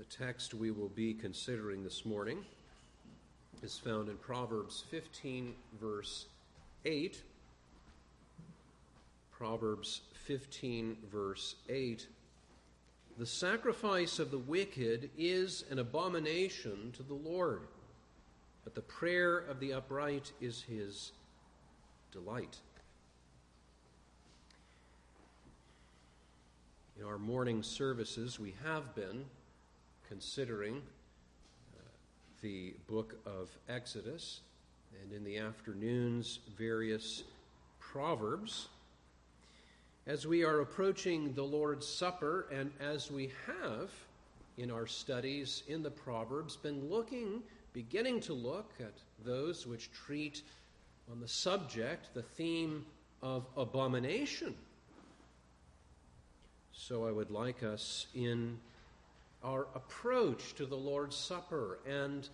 The text we will be considering this morning is found in Proverbs 15, verse 8. Proverbs 15, verse 8. The sacrifice of the wicked is an abomination to the Lord, but the prayer of the upright is his delight. In our morning services, we have been considering the book of Exodus, and in the afternoons, various Proverbs. As we are approaching the Lord's Supper, and as we have in our studies in the Proverbs, beginning to look at those which treat on the subject, the theme of abomination. So I would like us in our approach to the Lord's Supper and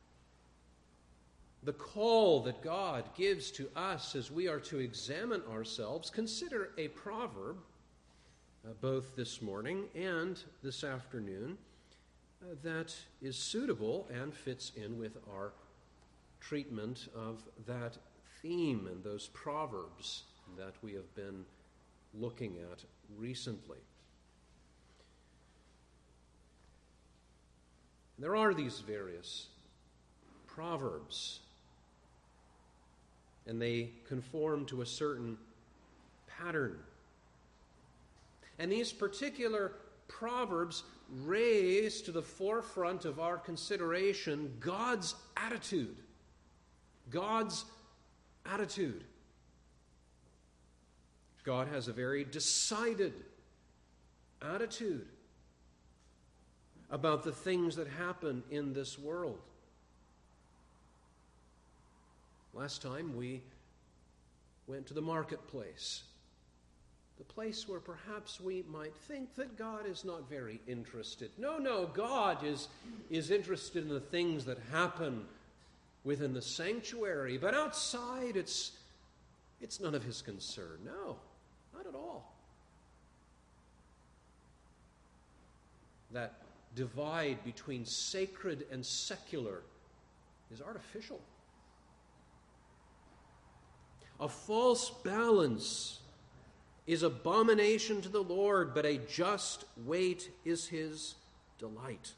the call that God gives to us as we are to examine ourselves, consider a proverb, both this morning and this afternoon, that is suitable and fits in with our treatment of that theme and those proverbs that we have been looking at recently. There are these various proverbs, and they conform to a certain pattern. And these particular proverbs raise to the forefront of our consideration God's attitude. God's attitude. God has a very decided attitude about the things that happen in this world. Last time we went to the marketplace, the place where perhaps we might think that God is not very interested. No, God is interested in the things that happen within the sanctuary, but outside it's none of his concern. No, not at all. That divide between sacred and secular is artificial. A false balance is abomination to the Lord, but a just weight is his delight.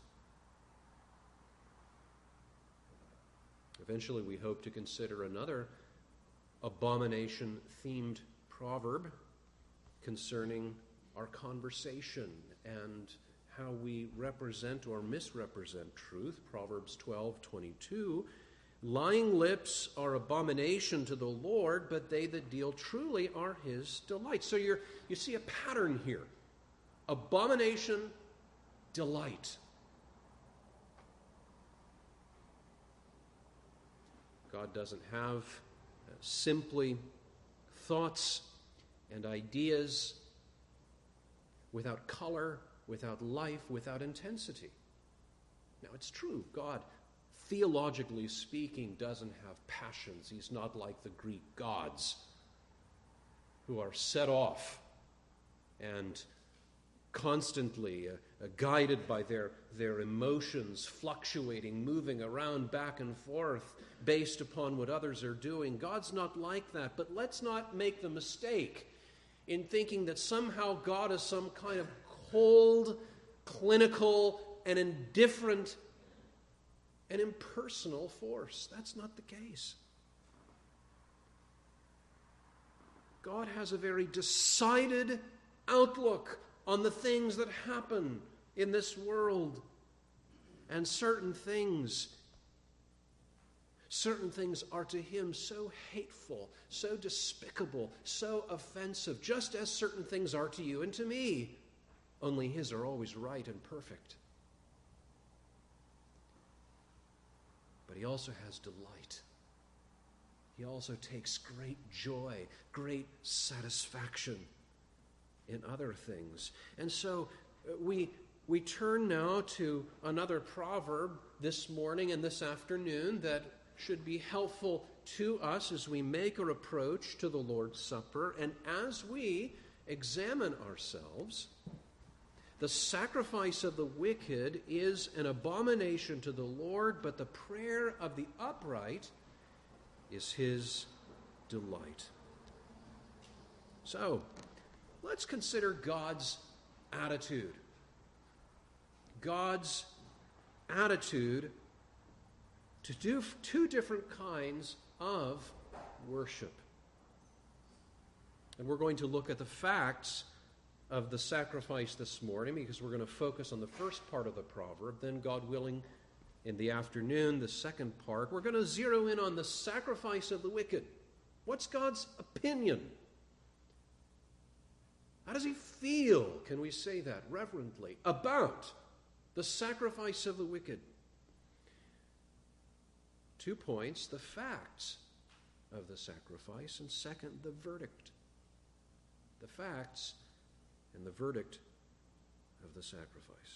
Eventually, we hope to consider another abomination-themed proverb concerning our conversation and how we represent or misrepresent truth. Proverbs 12:22. Lying lips are abomination to the Lord, but they that deal truly are his delight. So you see a pattern here. Abomination, delight. God doesn't have simply thoughts and ideas without color, without life, without intensity. Now, it's true, God, theologically speaking, doesn't have passions. He's not like the Greek gods who are set off and constantly guided by their emotions, fluctuating, moving around back and forth based upon what others are doing. God's not like that, but let's not make the mistake in thinking that somehow God is some kind of cold, clinical, and indifferent and impersonal force. That's not the case. God has a very decided outlook on the things that happen in this world. And certain things are to him so hateful, so despicable, so offensive, just as certain things are to you and to me. Only his are always right and perfect. But he also has delight. He also takes great joy, great satisfaction in other things. And so we turn now to another proverb this morning and this afternoon that should be helpful to us as we make our approach to the Lord's Supper and as we examine ourselves. The sacrifice of the wicked is an abomination to the Lord, but the prayer of the upright is his delight. So, let's consider God's attitude. God's attitude to do two different kinds of worship. And we're going to look at the facts of the sacrifice this morning, because we're going to focus on the first part of the proverb. Then, God willing, in the afternoon, the second part, we're going to zero in on the sacrifice of the wicked. What's God's opinion? How does he feel, can we say that reverently, about the sacrifice of the wicked? 2 points: the facts of the sacrifice, and second, the verdict. The facts and the verdict of the sacrifice.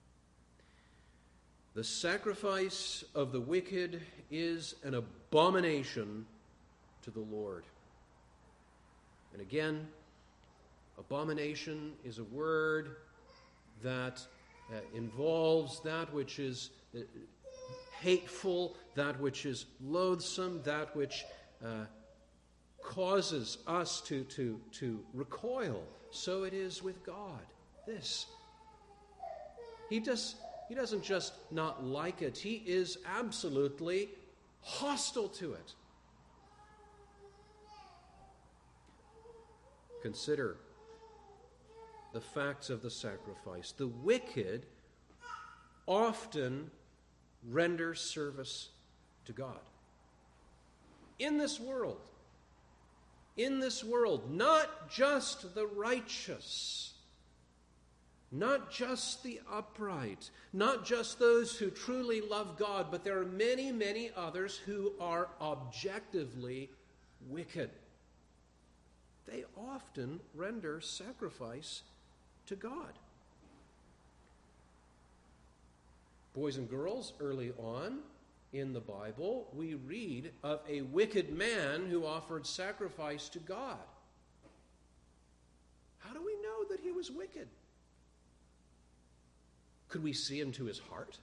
The sacrifice of the wicked is an abomination to the Lord. And again, abomination is a word that involves that which is hateful, that which is loathsome, that which causes us to recoil. So it is with God. This. He doesn't just not like it. He is absolutely hostile to it. Consider the facts of the sacrifice. The wicked often render service to God. In this world, not just the righteous, not just the upright, not just those who truly love God, but there are many, many others who are objectively wicked. They often render sacrifice to God. Boys and girls, early on in the Bible, we read of a wicked man who offered sacrifice to God. How do we know that he was wicked? Could we see into his heart?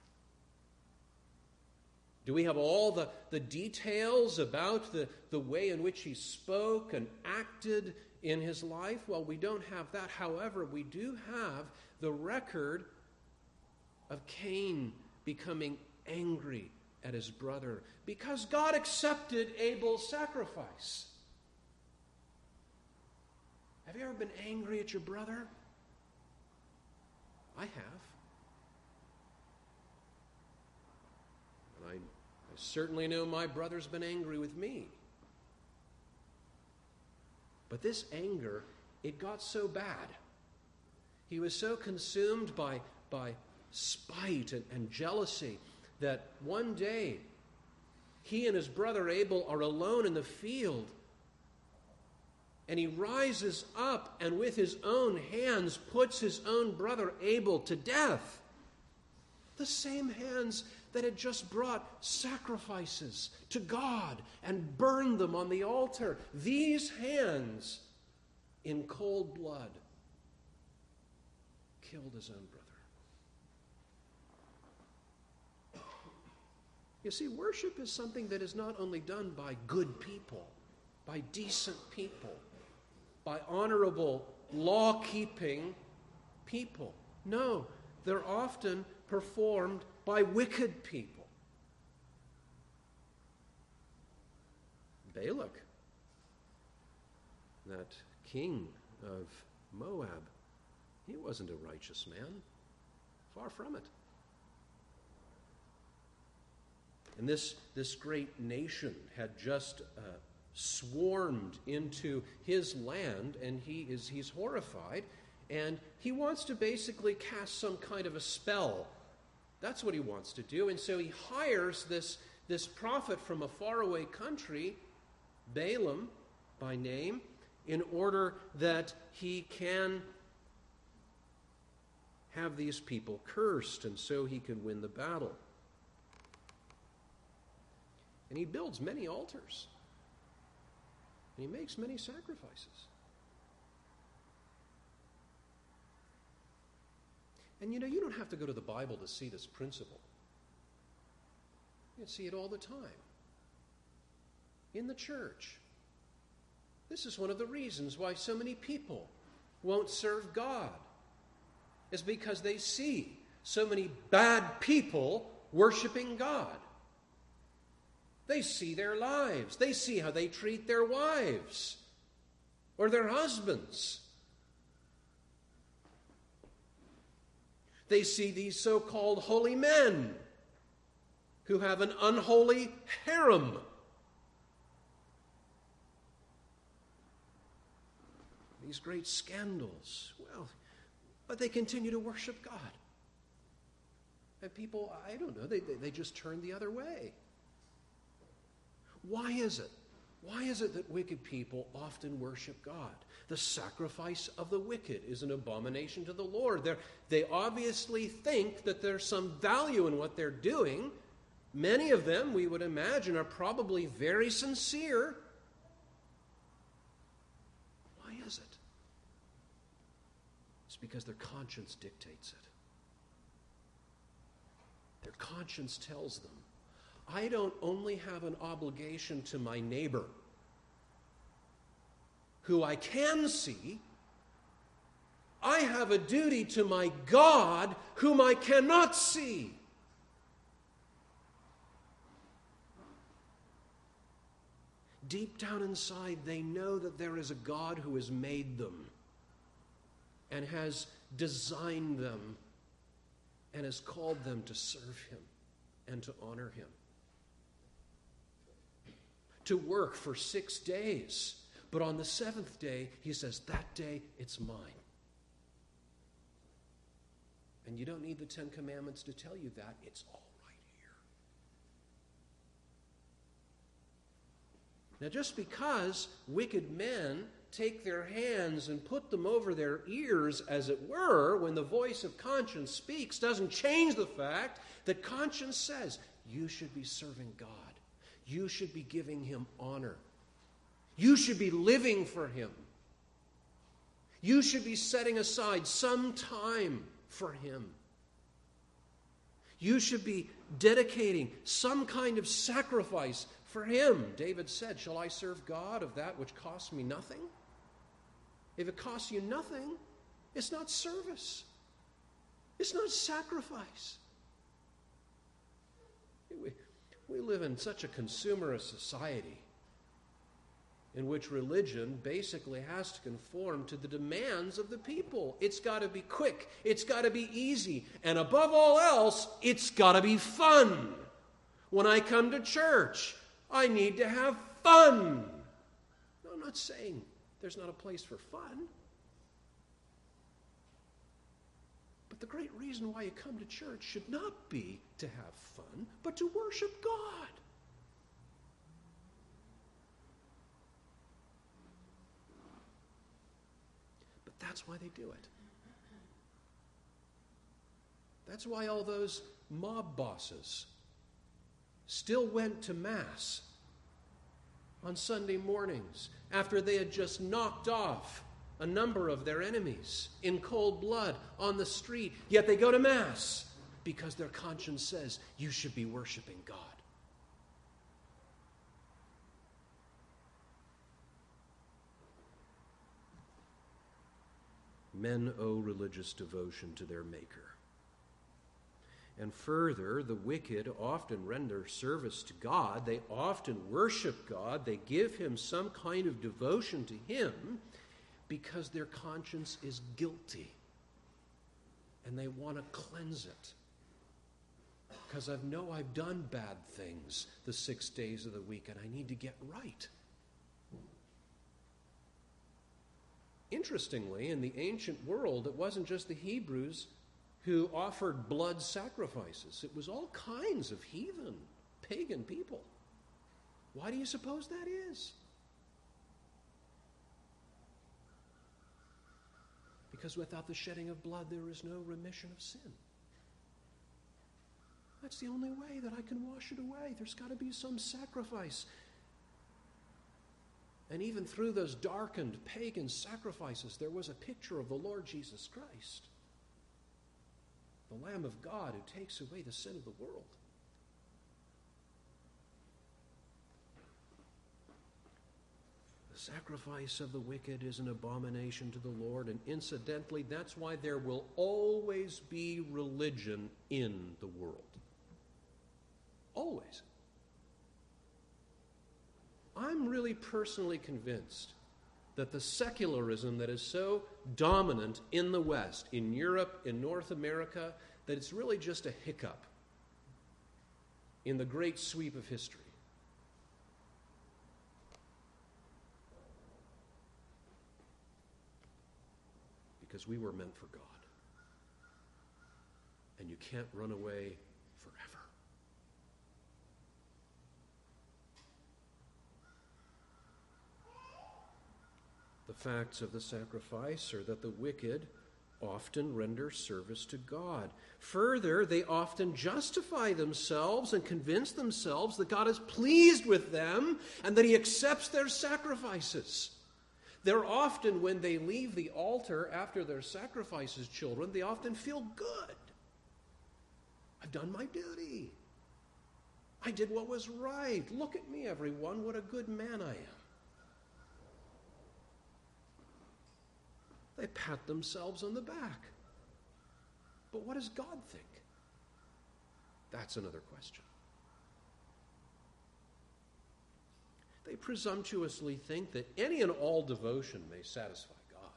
Do we have all the details about the way in which he spoke and acted in his life? Well, we don't have that. However, we do have the record of Cain becoming angry at his brother because God accepted Abel's sacrifice. Have you ever been angry at your brother? I have. And I certainly know my brother's been angry with me. But this anger, it got so bad. He was so consumed by spite and jealousy that one day he and his brother Abel are alone in the field, and he rises up and with his own hands puts his own brother Abel to death. The same hands that had just brought sacrifices to God and burned them on the altar. These hands, in cold blood, killed his own brother. You see, worship is something that is not only done by good people, by decent people, by honorable, law-keeping people. No, they're often performed by wicked people. Balak, that king of Moab, he wasn't a righteous man. Far from it. And this great nation had just swarmed into his land, and he's horrified, and he wants to basically cast some kind of a spell. That's what he wants to do. And so he hires this prophet from a faraway country, Balaam by name, in order that he can have these people cursed, and so he can win the battle. And he builds many altars. And he makes many sacrifices. And you don't have to go to the Bible to see this principle. You see it all the time. In the church. This is one of the reasons why so many people won't serve God. Is because they see so many bad people worshiping God. They see their lives. They see how they treat their wives or their husbands. They see these so-called holy men who have an unholy harem. These great scandals. Well, but they continue to worship God. And people, I don't know, they just turn the other way. Why is it? Why is it that wicked people often worship God? The sacrifice of the wicked is an abomination to the Lord. They obviously think that there's some value in what they're doing. Many of them, we would imagine, are probably very sincere. Why is it? It's because their conscience dictates it. Their conscience tells them, I don't only have an obligation to my neighbor, who I can see, I have a duty to my God, whom I cannot see. Deep down inside, they know that there is a God who has made them and has designed them and has called them to serve him and to honor him. To work for 6 days, but on the 7th day, he says, that day, it's mine. And you don't need the 10 Commandments to tell you that. It's all right here. Now, just because wicked men take their hands and put them over their ears, as it were, when the voice of conscience speaks, doesn't change the fact that conscience says, you should be serving God. You should be giving him honor. You should be living for him. You should be setting aside some time for him. You should be dedicating some kind of sacrifice for him. David said, shall I serve God of that which costs me nothing? If it costs you nothing, it's not service. It's not sacrifice. We live in such a consumerist society in which religion basically has to conform to the demands of the people. It's got to be quick. It's got to be easy. And above all else, it's got to be fun. When I come to church, I need to have fun. No, I'm not saying there's not a place for fun. But the great reason why you come to church should not be to have fun, but to worship God. But that's why they do it. That's why all those mob bosses still went to Mass on Sunday mornings after they had just knocked off a number of their enemies in cold blood on the street. Yet they go to Mass because their conscience says you should be worshiping God. Men owe religious devotion to their Maker. And further, the wicked often render service to God. They often worship God. They give him some kind of devotion to him because their conscience is guilty. And they want to cleanse it. Because I know I've done bad things the 6 days of the week and I need to get right. Interestingly, in the ancient world, it wasn't just the Hebrews who offered blood sacrifices. It was all kinds of heathen, pagan people. Why do you suppose that is? Because without the shedding of blood, there is no remission of sin. That's the only way that I can wash it away. There's got to be some sacrifice. And even through those darkened pagan sacrifices, there was a picture of the Lord Jesus Christ. the Lamb of God who takes away the sin of the world. The sacrifice of the wicked is an abomination to the Lord, and incidentally, that's why there will always be religion in the world. Always. I'm really personally convinced that the secularism that is so dominant in the West, in Europe, in North America, that it's really just a hiccup in the great sweep of history. Because we were meant for God. And you can't run away forever. The facts of the sacrifice are that the wicked often render service to God. Further, they often justify themselves and convince themselves that God is pleased with them and that He accepts their sacrifices. They're often, when they leave the altar after their sacrifices, children, they often feel good. I've done my duty. I did what was right. Look at me, everyone. What a good man I am. They pat themselves on the back. But what does God think? That's another question. They presumptuously think that any and all devotion may satisfy God.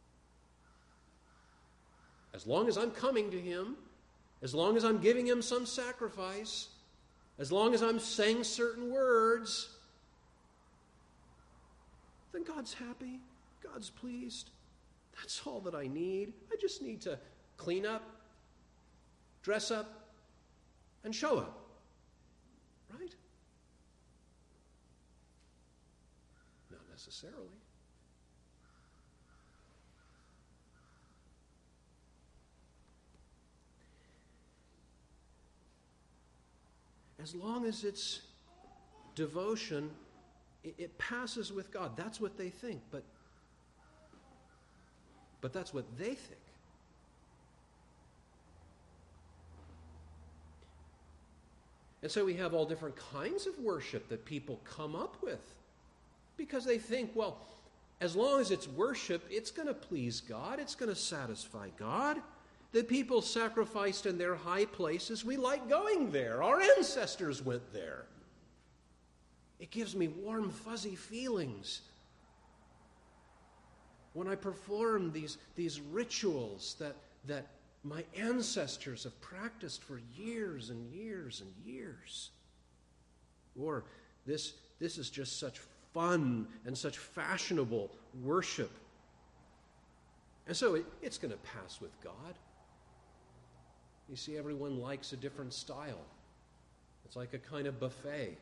As long as I'm coming to Him, as long as I'm giving Him some sacrifice, as long as I'm saying certain words, then God's happy, God's pleased. That's all that I need. I just need to clean up, dress up, and show up. Right? Not necessarily. As long as it's devotion, it passes with God. That's what they think, but that's what they think. And so we have all different kinds of worship that people come up with because they think, well, as long as it's worship, it's going to please God, it's going to satisfy God. The people sacrificed in their high places, we like going there. Our ancestors went there. It gives me warm, fuzzy feelings when I perform these rituals that my ancestors have practiced for years and years and years. Or this is just such fun and such fashionable worship. And so it's going to pass with God. You see, everyone likes a different style. It's like a kind of buffet.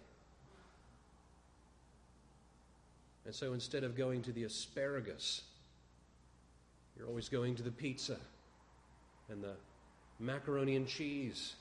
And so instead of going to the asparagus, you're always going to the pizza and the macaroni and cheese.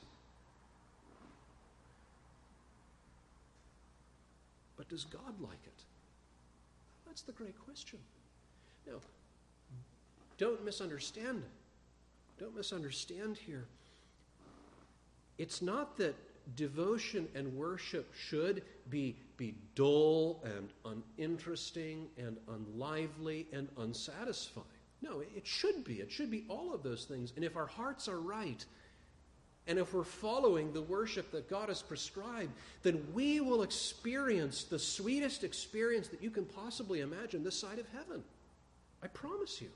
But does God like it? That's the great question. Now, don't misunderstand. Don't misunderstand here. It's not that devotion and worship should be dull and uninteresting and unlively and unsatisfying. No, it should be. It should be all of those things. And if our hearts are right, and if we're following the worship that God has prescribed, then we will experience the sweetest experience that you can possibly imagine this side of heaven. I promise you.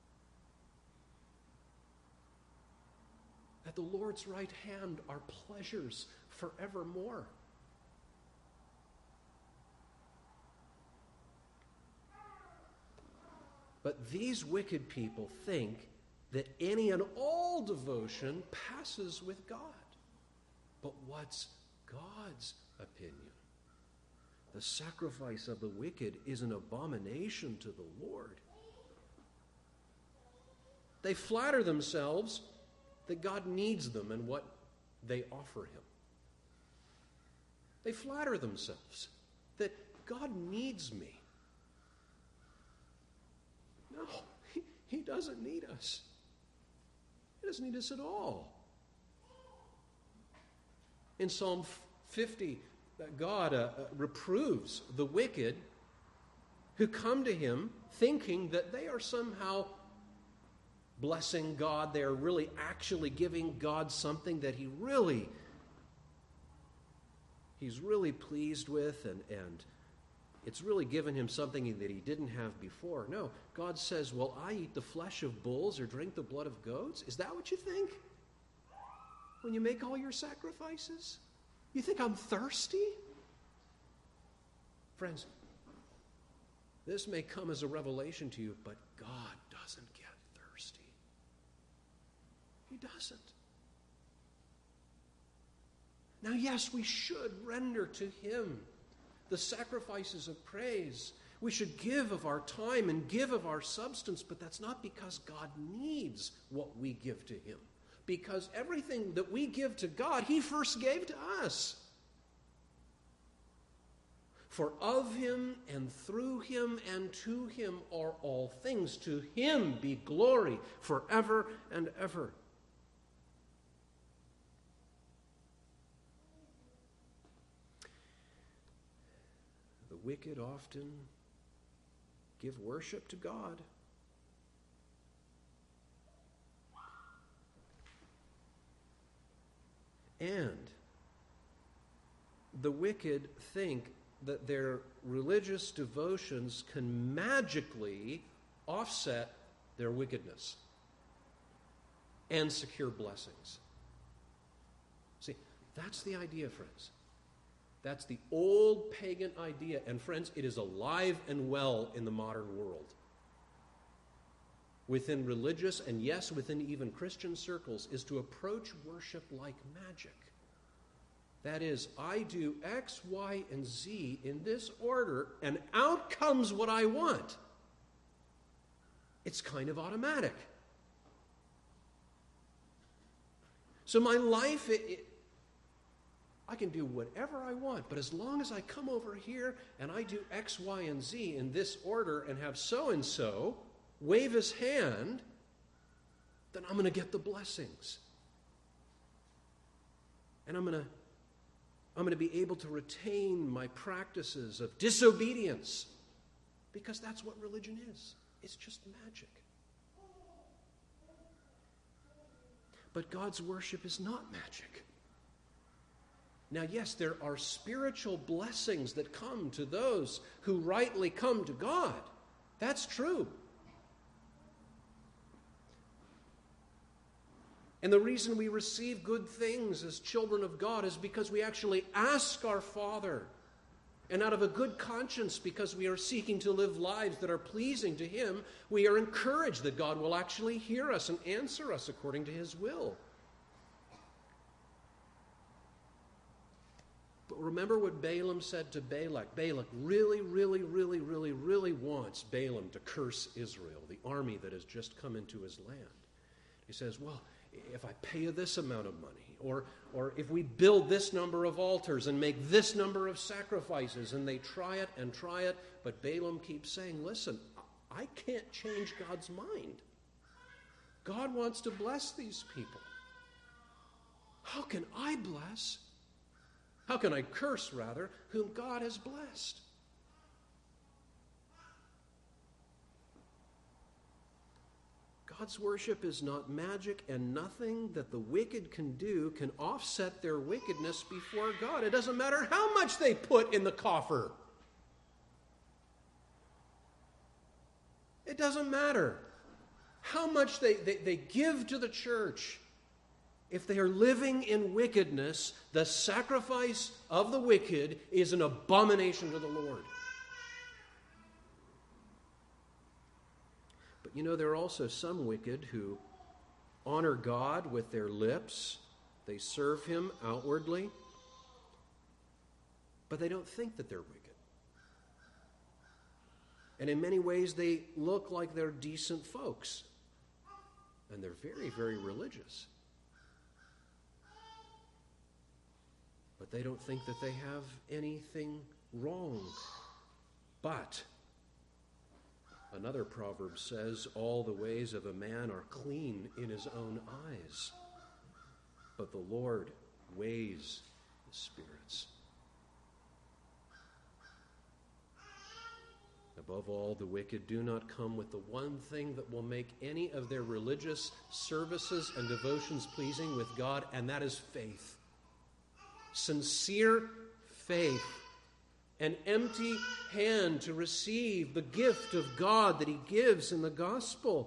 At the Lord's right hand are pleasures forevermore. But these wicked people think that any and all devotion passes with God. But what's God's opinion? The sacrifice of the wicked is an abomination to the Lord. They flatter themselves that God needs them and what they offer Him. They flatter themselves that God needs me. No, He doesn't need us. He doesn't need us at all. In Psalm 50, God reproves the wicked who come to him thinking that they are somehow blessing God. They are really actually giving God something that he's really pleased with, and it's really given him something that he didn't have before. No, God says, "Well, I eat the flesh of bulls or drink the blood of goats." Is that what you think when you make all your sacrifices? You think I'm thirsty? Friends, this may come as a revelation to you, but God doesn't get thirsty. He doesn't. Now, yes, we should render to him the sacrifices of praise. We should give of our time and give of our substance, but that's not because God needs what we give to him. Because everything that we give to God, he first gave to us. For of him and through him and to him are all things. To him be glory forever and ever. The wicked often give worship to God. And the wicked think that their religious devotions can magically offset their wickedness and secure blessings. See, that's the idea, friends. That's the old pagan idea. And friends, it is alive and well in the modern world. Within religious, and yes, within even Christian circles, is to approach worship like magic. That is, I do X, Y, and Z in this order, and out comes what I want. It's kind of automatic. So my life, I can do whatever I want, but as long as I come over here and I do X, Y, and Z in this order and have so-and-so wave his hand, then I'm going to get the blessings. And I'm going to be able to retain my practices of disobedience, because that's what religion is. It's just magic. But God's worship is not magic. Now, yes, there are spiritual blessings that come to those who rightly come to God. That's true. And the reason we receive good things as children of God is because we actually ask our Father. And out of a good conscience, because we are seeking to live lives that are pleasing to him, we are encouraged that God will actually hear us and answer us according to his will. But remember what Balaam said to Balak. Balak really wants Balaam to curse Israel, the army that has just come into his land. He says, well, if I pay you this amount of money, or if we build this number of altars and make this number of sacrifices, and they try it, but Balaam keeps saying, listen, I can't change God's mind. God wants to bless these people. How can I bless? How can I curse, rather, whom God has blessed? God's worship is not magic, and nothing that the wicked can do can offset their wickedness before God. It doesn't matter how much they put in the coffer. It doesn't matter how much they give to the church. If they are living in wickedness, the sacrifice of the wicked is an abomination to the Lord. But you know, there are also some wicked who honor God with their lips. They serve him outwardly, but they don't think that they're wicked. And in many ways, they look like they're decent folks. And they're very religious. But they don't think that they have anything wrong. But another proverb says, all the ways of a man are clean in his own eyes, but the Lord weighs spirits. Above all, the wicked do not come with the one thing that will make any of their religious services and devotions pleasing with God, and that is faith. Sincere faith. An empty hand to receive the gift of God that He gives in the gospel.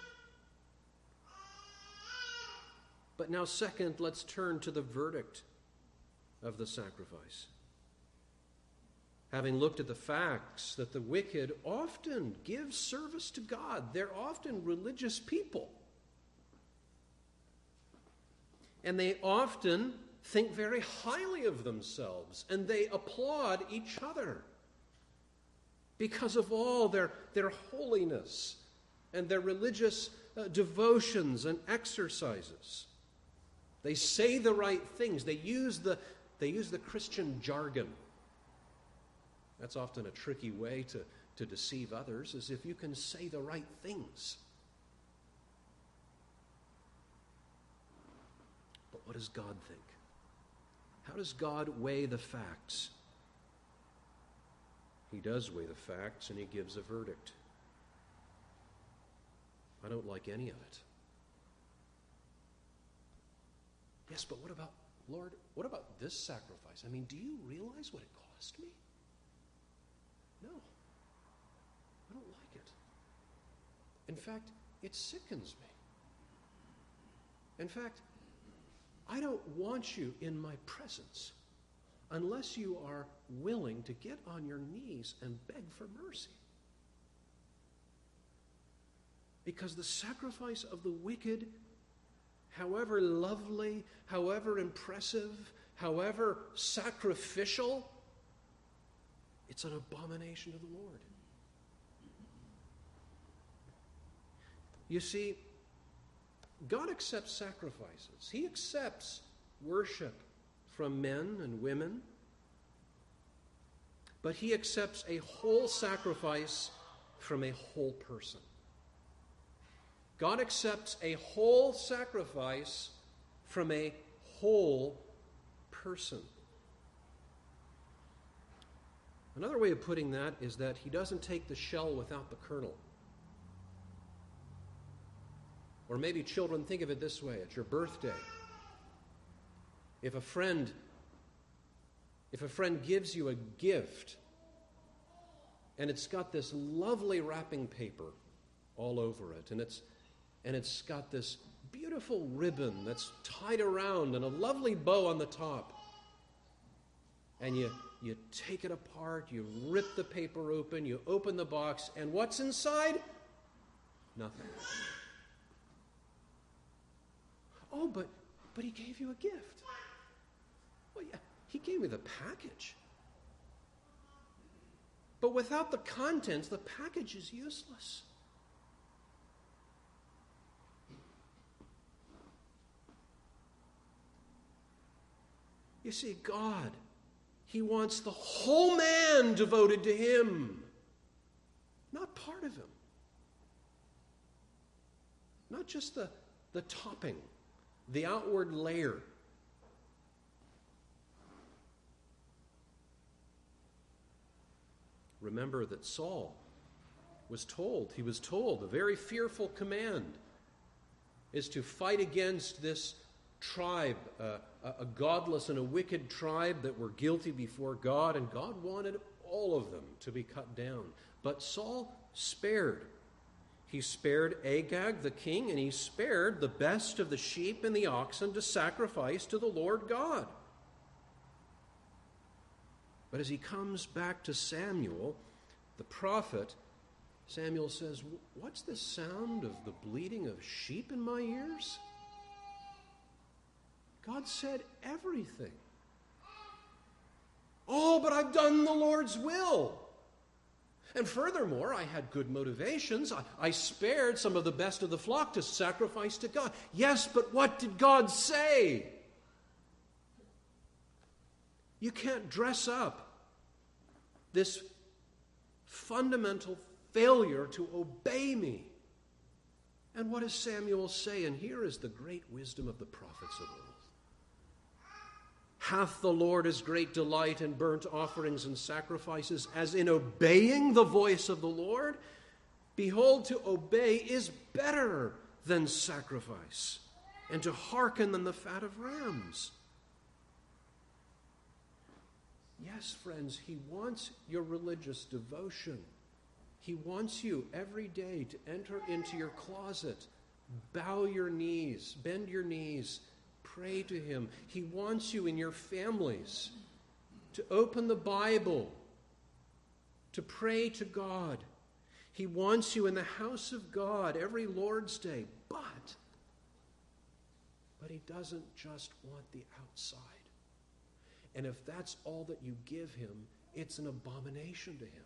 But now, second, let's turn to the verdict of the sacrifice. Having looked at the facts that the wicked often give service to God, they're often religious people. And they often think very highly of themselves, and they applaud each other because of all their holiness and their religious devotions and exercises. They say the right things. They use the Christian jargon. That's often a tricky way to deceive others, is if you can say the right things. But what does God think? How does God weigh the facts? He does weigh the facts, and He gives a verdict. I don't like any of it. Yes, but what about, Lord, what about this sacrifice? I mean, do you realize what it cost me? No, I don't like it. In fact, it sickens me. In fact, I don't want you in my presence unless you are willing to get on your knees and beg for mercy. Because the sacrifice of the wicked, however lovely, however impressive, however sacrificial, it's an abomination to the Lord. You see, God accepts sacrifices. He accepts worship from men and women. But He accepts a whole sacrifice from a whole person. God accepts a whole sacrifice from a whole person. Another way of putting that is that He doesn't take the shell without the kernel. Or maybe children, think of it this way: at your birthday, if a friend gives you a gift and it's got this lovely wrapping paper all over it, and it's got this beautiful ribbon that's tied around and a lovely bow on the top, and you take it apart, you rip the paper open, you open the box, and what's inside? Nothing. Oh, but He gave you a gift. Well, yeah, He gave me the package. But without the contents, the package is useless. You see, God, He wants the whole man devoted to Him, not part of him. Not just the topping, the outward layer. Remember that Saul was told, a very fearful command is to fight against this tribe, a godless and a wicked tribe that were guilty before God, and God wanted all of them to be cut down. But Saul spared. He spared Agag the king, and he spared the best of the sheep and the oxen to sacrifice to the Lord God. But as he comes back to Samuel, the prophet, Samuel says, "What's the sound of the bleating of sheep in my ears?" God said everything. Oh, but I've done the Lord's will. And furthermore, I had good motivations. I spared some of the best of the flock to sacrifice to God. Yes, but what did God say? You can't dress up this fundamental failure to obey me. And what does Samuel say? And here is the great wisdom of the prophets of old. Hath the Lord as great delight in burnt offerings and sacrifices as in obeying the voice of the Lord? Behold, to obey is better than sacrifice, and to hearken than the fat of rams. Yes, friends, he wants your religious devotion. He wants you every day to enter into your closet, bow your knees, bend your knees, pray to him. He wants you in your families to open the Bible, to pray to God. He wants you in the house of God every Lord's Day, but he doesn't just want the outside. And if that's all that you give him, it's an abomination to him.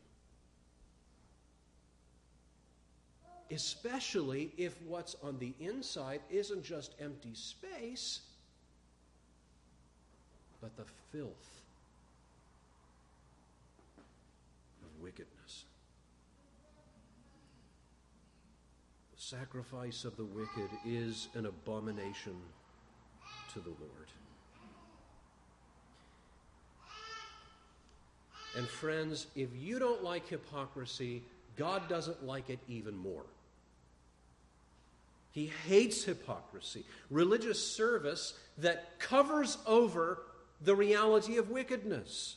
Especially if what's on the inside isn't just empty space, but the filth of wickedness. The sacrifice of the wicked is an abomination to the Lord. And friends, if you don't like hypocrisy, God doesn't like it even more. He hates hypocrisy, religious service that covers over the reality of wickedness.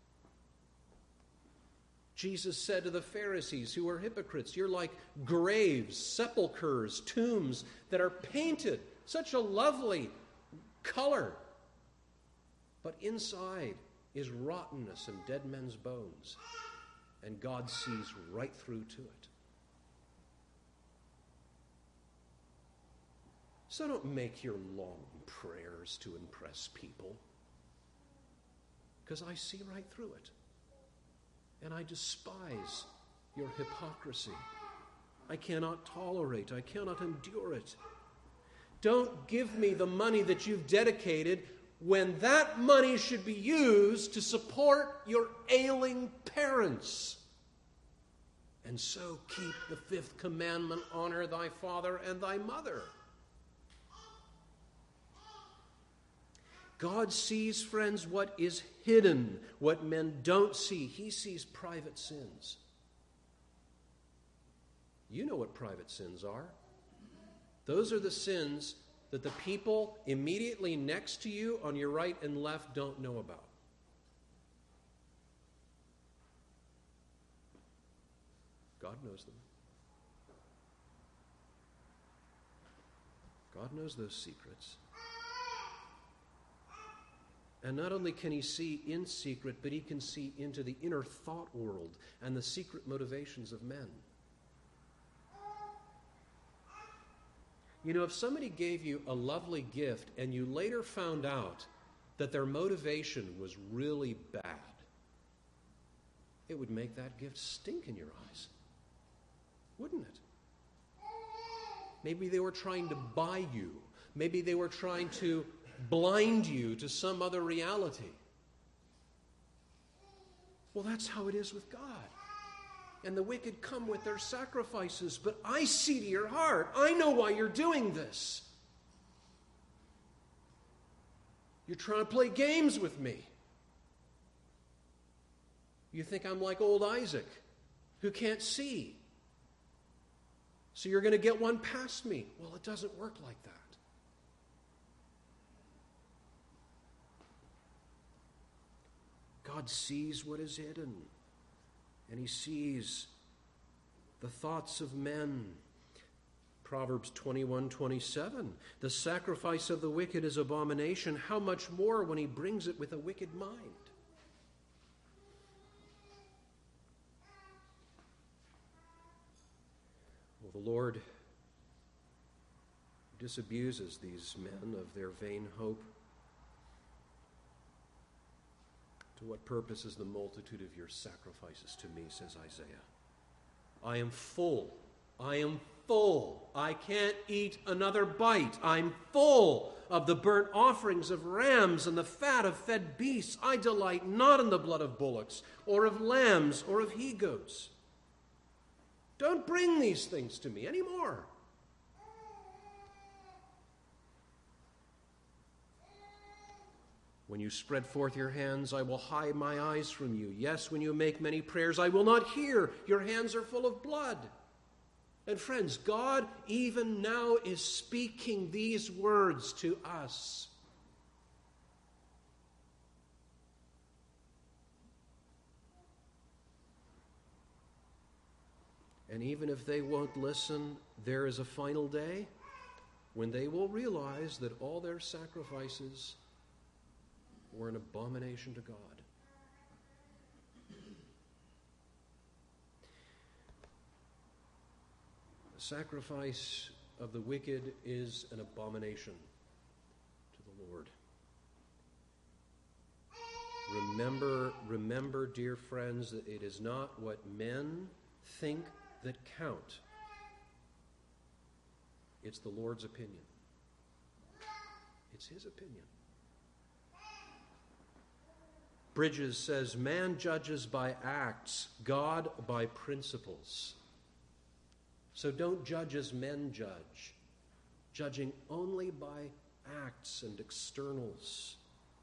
Jesus said to the Pharisees who were hypocrites, you're like graves, sepulchres, tombs that are painted such a lovely color, but inside is rottenness and dead men's bones, and God sees right through to it. So don't make your long prayers to impress people, because I see right through it. And I despise your hypocrisy. I cannot tolerate, I cannot endure it. Don't give me the money that you've dedicated when that money should be used to support your ailing parents. And so keep the fifth commandment, honor thy father and thy mother. God sees, friends, what is hidden, what men don't see. He sees private sins. You know what private sins are. Those are the sins that the people immediately next to you on your right and left don't know about. God knows them. God knows those secrets. And not only can he see in secret, but he can see into the inner thought world and the secret motivations of men. You know, if somebody gave you a lovely gift and you later found out that their motivation was really bad, it would make that gift stink in your eyes, wouldn't it? Maybe they were trying to buy you. Maybe they were trying to blind you to some other reality. Well, that's how it is with God. And the wicked come with their sacrifices, but I see to your heart. I know why you're doing this. You're trying to play games with me. You think I'm like old Isaac, who can't see. So you're going to get one past me. Well, it doesn't work like that. God sees what is hidden, and he sees the thoughts of men. Proverbs 21:27, the sacrifice of the wicked is abomination. How much more when he brings it with a wicked mind? Well, the Lord disabuses these men of their vain hope. To what purpose is the multitude of your sacrifices to me, says Isaiah. I am full. I am full. I can't eat another bite. I'm full of the burnt offerings of rams and the fat of fed beasts. I delight not in the blood of bullocks or of lambs or of he-goats. Don't bring these things to me anymore. When you spread forth your hands, I will hide my eyes from you. Yes, when you make many prayers, I will not hear. Your hands are full of blood. And friends, God even now is speaking these words to us. And even if they won't listen, there is a final day when they will realize that all their sacrifices were an abomination to God. The sacrifice of the wicked is an abomination to the Lord. Remember, dear friends, that it is not what men think that count. It's the Lord's opinion. It's his opinion. Bridges says, man judges by acts, God by principles. So don't judge as men judge, judging only by acts and externals.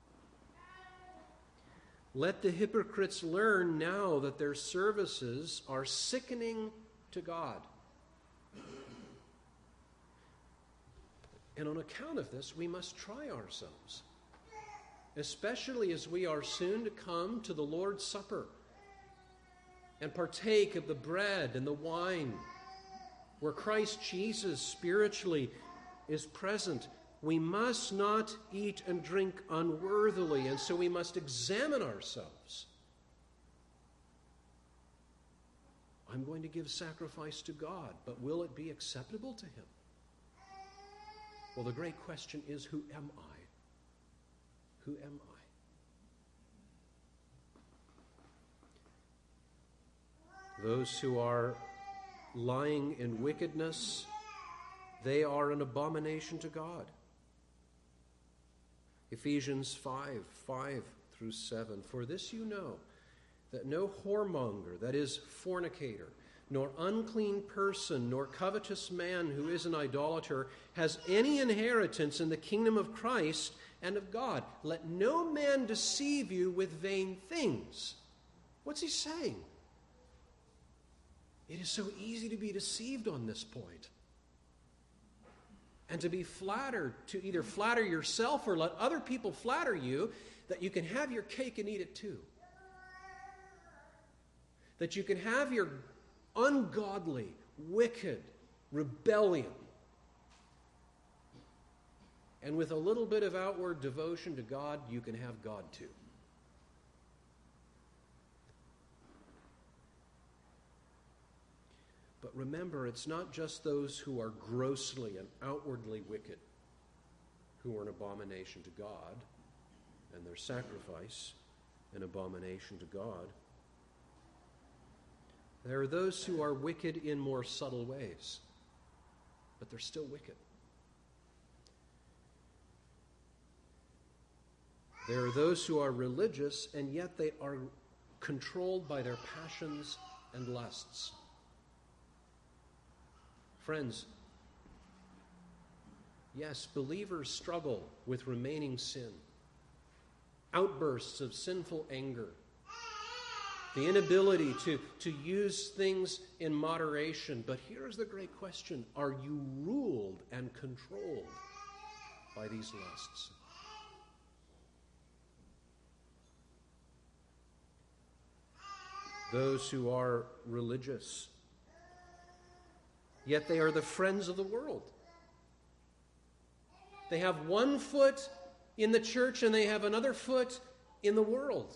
Let the hypocrites learn now that their services are sickening to God. And on account of this, we must try ourselves, especially as we are soon to come to the Lord's Supper and partake of the bread and the wine, where Christ Jesus spiritually is present. We must not eat and drink unworthily, and so we must examine ourselves. I'm going to give sacrifice to God, but will it be acceptable to him? Well, the great question is, who am I? Who am I? Those who are lying in wickedness, they are an abomination to God. Ephesians 5:5-7. For this you know, that no whoremonger, that is, fornicator, nor unclean person, nor covetous man who is an idolater, has any inheritance in the kingdom of Christ and of God. Let no man deceive you with vain things. What's he saying? It is so easy to be deceived on this point. And to be flattered, to either flatter yourself or let other people flatter you, that you can have your cake and eat it too. That you can have your ungodly, wicked rebellion, and with a little bit of outward devotion to God, you can have God too. But remember, it's not just those who are grossly and outwardly wicked who are an abomination to God, and their sacrifice an abomination to God. There are those who are wicked in more subtle ways, but they're still wicked. There are those who are religious, and yet they are controlled by their passions and lusts. Friends, yes, believers struggle with remaining sin, outbursts of sinful anger, the inability to use things in moderation. But here's the great question: are you ruled and controlled by these lusts? Those who are religious, yet they are the friends of the world. They have one foot in the church and they have another foot in the world.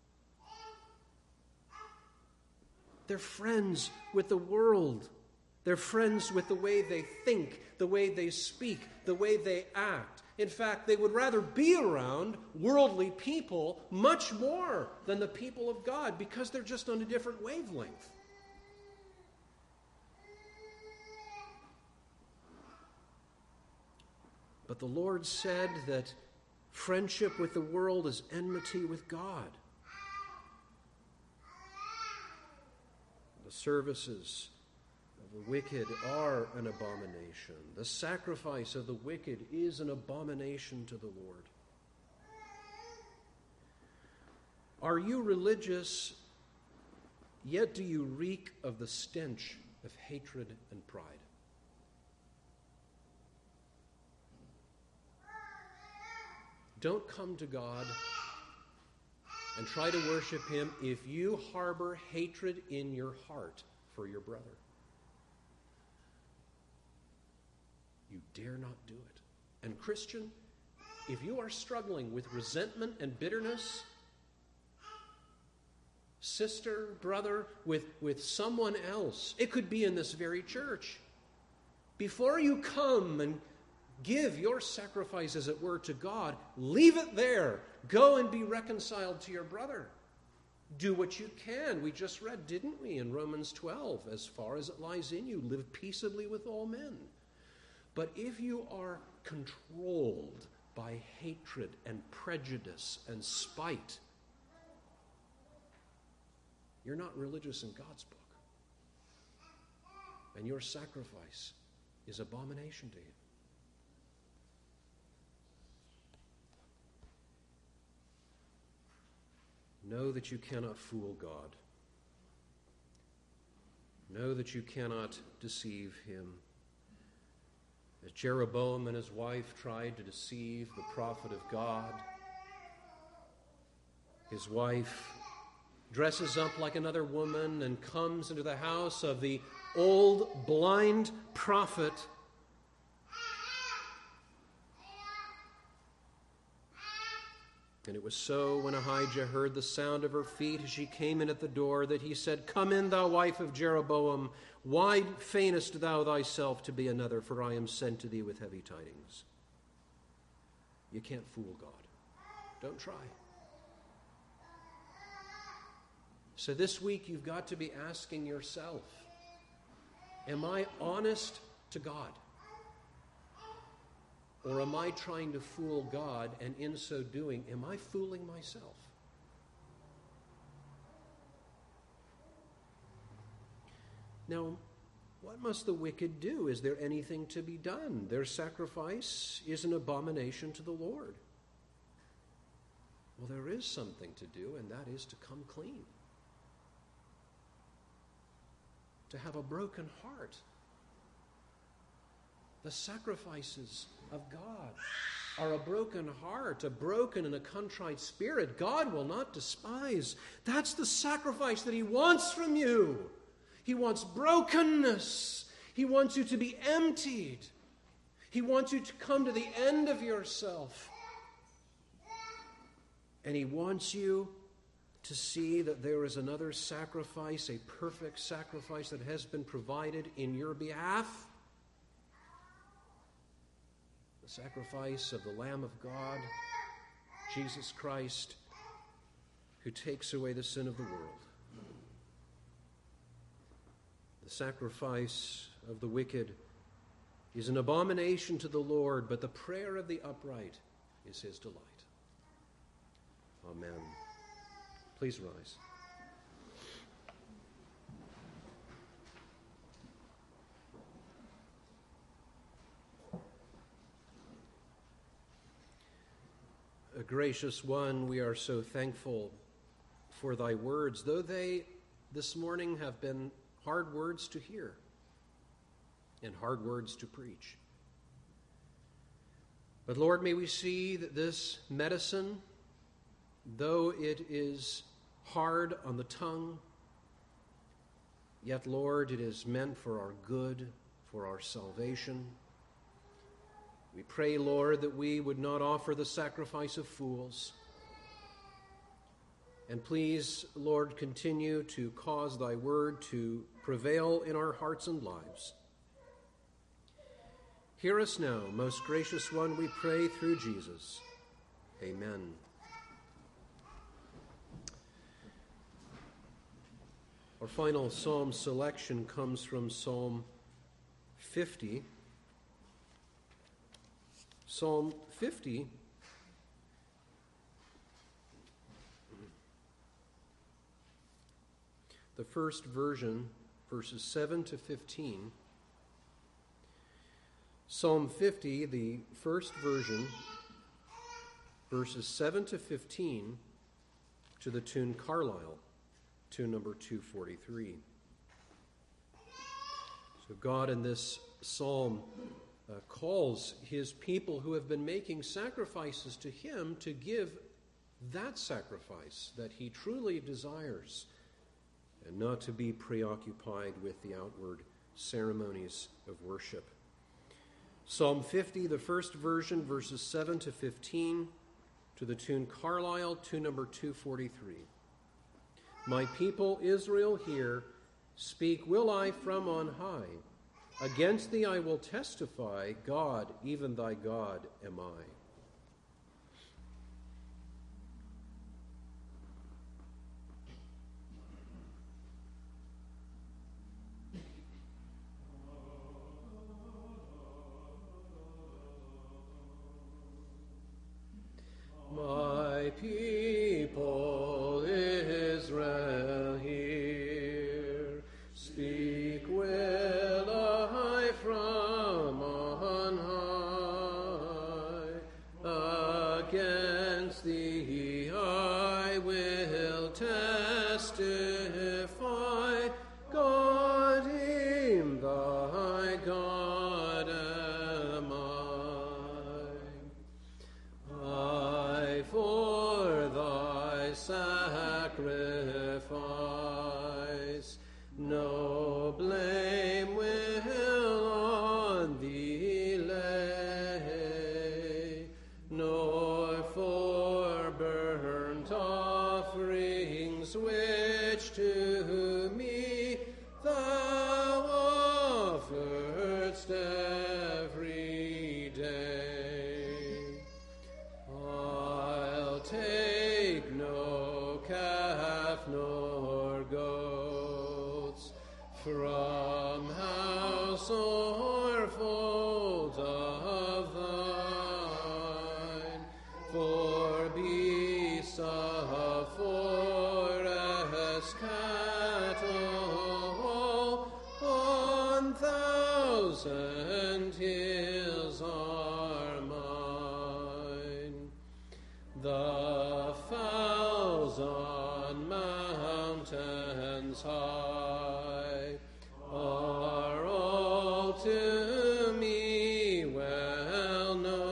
They're friends with the world. They're friends with the way they think, the way they speak, the way they act. In fact, they would rather be around worldly people much more than the people of God, because they're just on a different wavelength. But the Lord said that friendship with the world is enmity with God. The services of the wicked are an abomination. The sacrifice of the wicked is an abomination to the Lord. Are you religious, yet do you reek of the stench of hatred and pride? Don't come to God and try to worship him if you harbor hatred in your heart for your brother. You dare not do it. And Christian, if you are struggling with resentment and bitterness, sister, brother, with someone else, it could be in this very church, before you come and give your sacrifice, as it were, to God, leave it there. Go and be reconciled to your brother. Do what you can. We just read, didn't we, in Romans 12, as far as it lies in you, live peaceably with all men. But if you are controlled by hatred and prejudice and spite, you're not religious in God's book. And your sacrifice is abomination to you. Know that you cannot fool God. Know that you cannot deceive him. As Jeroboam and his wife tried to deceive the prophet of God, his wife dresses up like another woman and comes into the house of the old blind prophet. And it was so when Ahijah heard the sound of her feet as she came in at the door that he said, Come in, thou wife of Jeroboam. Why feignest thou thyself to be another? For I am sent to thee with heavy tidings. You can't fool God. Don't try. So this week you've got to be asking yourself, am I honest to God? Or am I trying to fool God, and in so doing, am I fooling myself? Now, what must the wicked do? Is there anything to be done? Their sacrifice is an abomination to the Lord. Well, there is something to do, and that is to come clean. To have a broken heart. The sacrifices of God are a broken heart, a broken and a contrite spirit. God will not despise. That's the sacrifice that he wants from you. He wants brokenness. He wants you to be emptied. He wants you to come to the end of yourself. And he wants you to see that there is another sacrifice, a perfect sacrifice that has been provided in your behalf. The sacrifice of the Lamb of God, Jesus Christ, who takes away the sin of the world. The sacrifice of the wicked is an abomination to the Lord, but the prayer of the upright is his delight. Amen. Please rise. Gracious one, we are so thankful for thy words, though they this morning have been hard words to hear and hard words to preach. But Lord, may we see that this medicine, though it is hard on the tongue, yet, Lord, it is meant for our good, for our salvation. We pray, Lord, that we would not offer the sacrifice of fools. And please, Lord, continue to cause thy word to prevail in our hearts and lives. Hear us now, most gracious one, we pray through Jesus. Amen. Our final psalm selection comes from Psalm 50. Psalm 50 the first version, verses 7 to 15. Psalm 50, the first version, verses 7 to 15, to the tune Carlisle, tune number 243. So God in this psalm calls his people who have been making sacrifices to him to give that sacrifice that he truly desires, and not to be preoccupied with the outward ceremonies of worship. Psalm 50, the first version, verses 7 to 15, to the tune Carlisle, tune number 243. My people Israel hear, speak will I from on high. Against thee I will testify, God, even thy God am I. My people Israel hear, speak will I from on high. Against thee I will testify, God, him thy God am I for thy sacrifice, no blame will on thee lay, nor for burnt offerings which to me thou offeredst every day. I'll take no calf nor goats from house or fold of thine, for beasts of forest cattle on 1,000 hills are mine. The fowls on mountains high are all to me well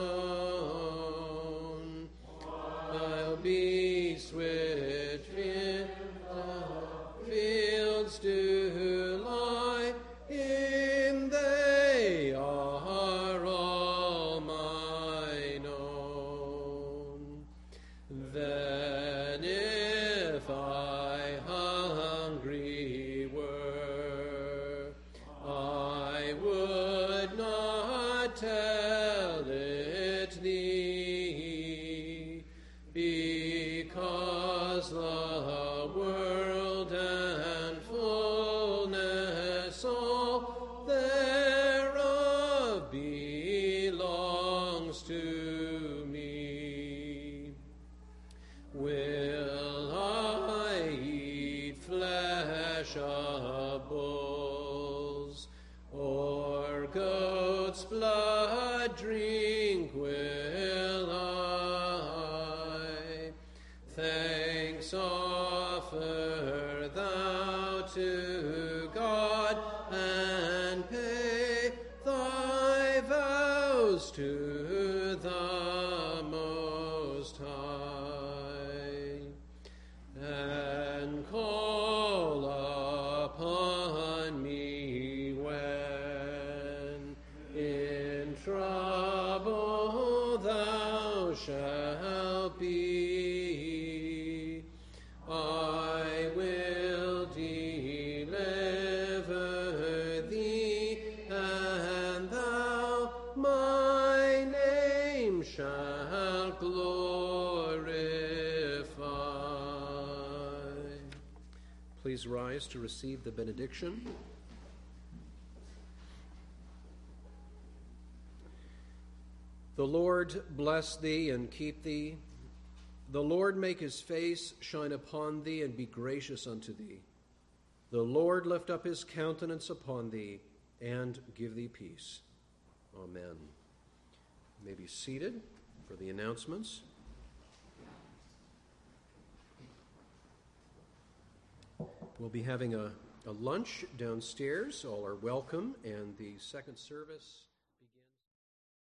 known. I'll be which in the fields do lie, in they are all mine own. Then if I hungry were, I would not tell it thee, because the world and fullness all thereof belongs to me. Will I eat flesh of bulls, or goat's blood drink will I? Thanks offer thou to God, and pay thy vows to the Most High, and call upon me when in trouble thou shalt be. I will deliver thee, and thou my name shalt glorify. Please rise to receive the benediction. The Lord bless thee and keep thee. The Lord make his face shine upon thee and be gracious unto thee. The Lord lift up his countenance upon thee and give thee peace. Amen. You may be seated for the announcements. We'll be having a lunch downstairs. All are welcome, and the second service